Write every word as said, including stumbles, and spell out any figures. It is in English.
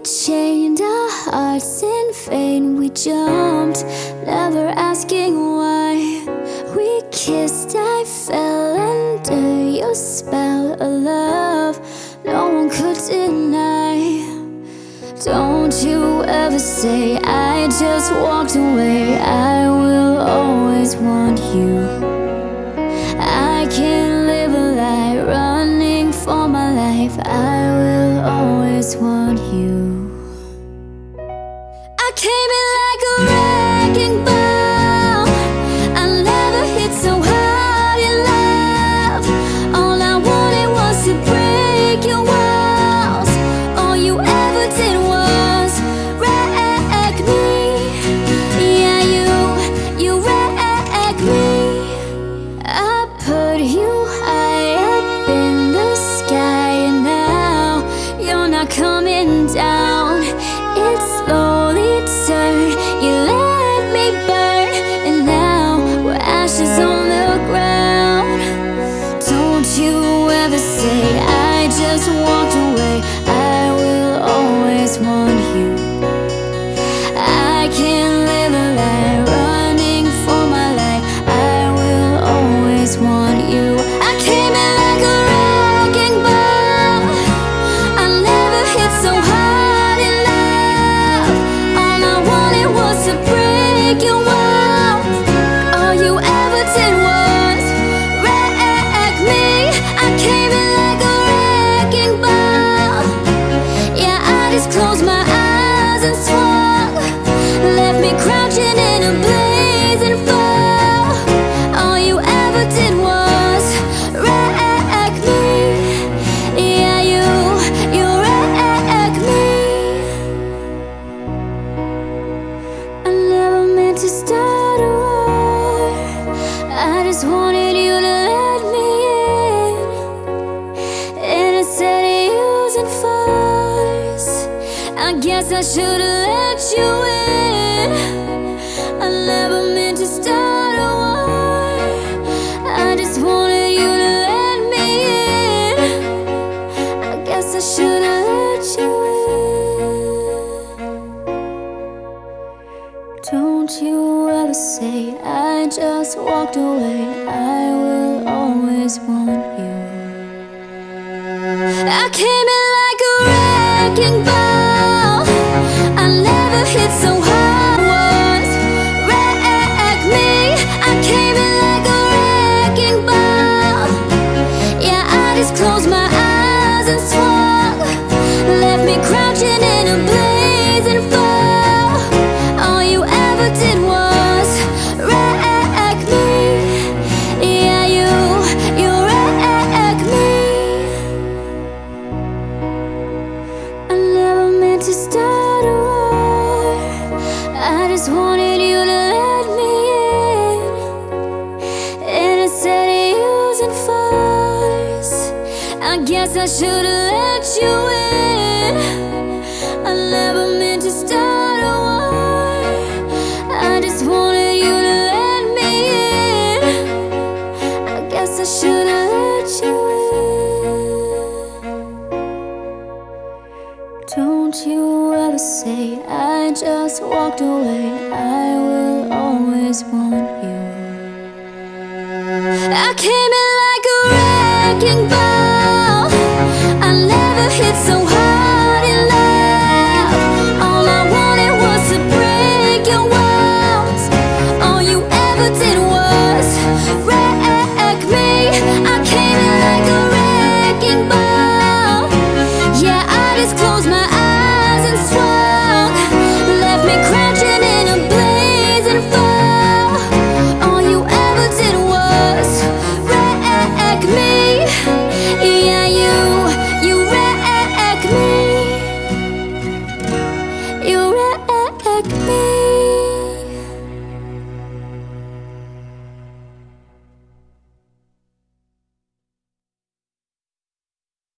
chained our hearts in vain. We jumped, never asking why. We kissed, I fell under your spell of love no one could deny. Don't you ever say I just walked away. I will always want you. I can't live a lie running for my life. I will always want you. I came in like a wrecking ball. I never hit so hard in love. All I wanted was to break your walls. All you ever did was wreck me. Yeah, you, you wreck me. I put you high up in the sky, and now you're not coming down. It slowly turned, you let me burn, and now we're ashes on the ground. Don't you ever say I just walked away. I will always want you. I can't live a lie running for my life. I will always want you. I came in like a wrecking ball. I never hit so hard in love. All I wanted was to break your walls. All you ever did was wreck me. I came in like a wrecking ball. Yeah, I just closed my eyes and swung, left me crouching in a blazing fall. All you ever did was wreck me. Yeah, you, you wreck me. I never meant to start a war. I just wanted you to let me in. Innocent using force. I guess I should've let you in. I never meant to start a war. I just wanted you to let me in. I guess I should've let you in. Don't you ever say I just walked away. I will always want you. I came in like a wrecking ball. I never hit so hard. Was wreck me. I came in like a wrecking ball. Yeah, I just closed my eyes and swung, left me crouching in a blazing fall. All you ever did was wreck me. Yeah, you, you wreck me. I never meant to start a war. I just wanted you to let me in. Innocent using force. I guess I should've let you in. I never meant to start a war. I just wanted you to let me in. I guess I should've let you in. Don't you ever say I just walked away. I will always want you. I came in like a wrecking ball.